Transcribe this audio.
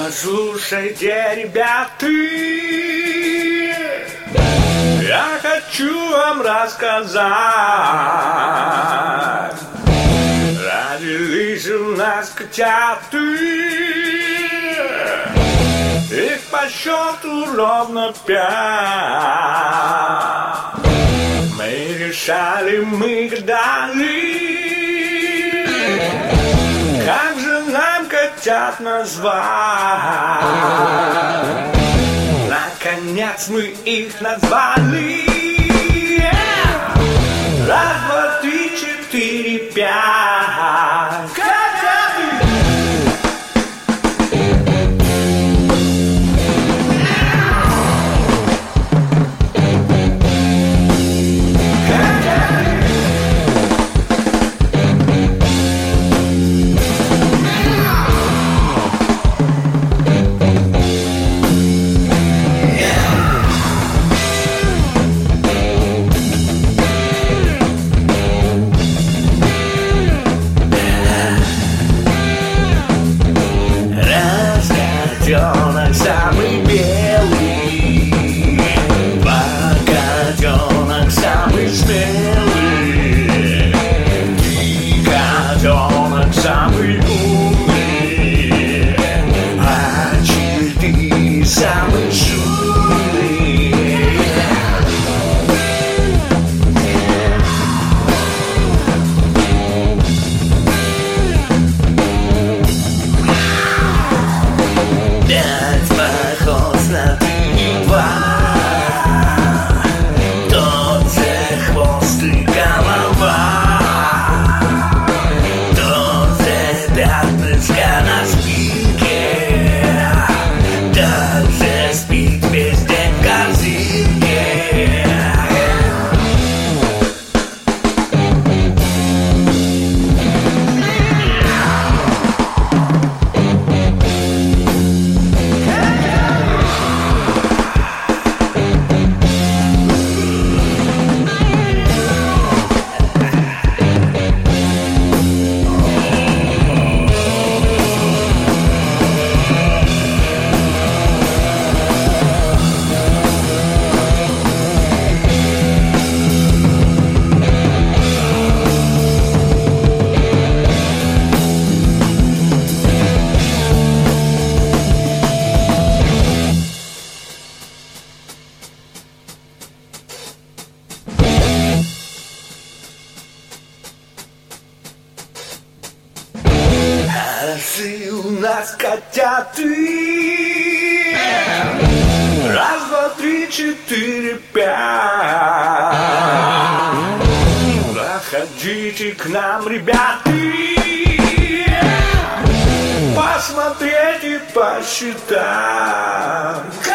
Послушайте, ребята, я хочу вам рассказать. Родились у нас котята, их по счету ровно 5. Мы решали, мы гадали, как же нам котят назвать. Наконец мы их назвали. 1, 2, 3, 4, 5. Котенок самый белый, котенок самый смелый, ты котенок самый умный, а ты самый шумный. Похож на 3 и 2. Тот же хвост и голова, тот же пятнышко на спинке, тот же спит весь день в корзинке. Хороши у нас котята. 1, 2, 3, 4, 5. Заходите к нам, ребята, посмотреть и посчитать.